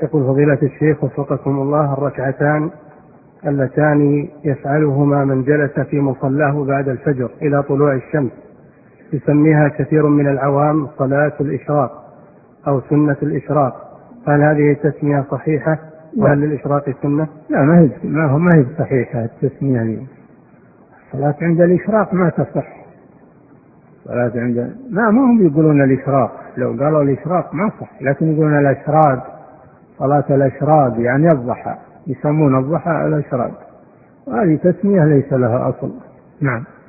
يقول فضيلة الشيخ وفقكم الله، الركعتان اللتان يفعلهما من جلس في مصلاه بعد الفجر إلى طلوع الشمس يسميها كثير من العوام صلاة الإشراق أو سنة الإشراق، هل هذه التسمية صحيحة؟ وهل للإشراق سنة؟ لا، ما هي صحيحة التسمية دي. الصلاة عند الإشراق ما تصح. صلاة عند ما هم يقولون الإشراق، لو قالوا الإشراق ما صح، لكن يقولون الأشراق، صلاة الأشراق يعني الضحى، يسمون الضحى الأشراق، وهذه تسمية ليس لها أصل. نعم.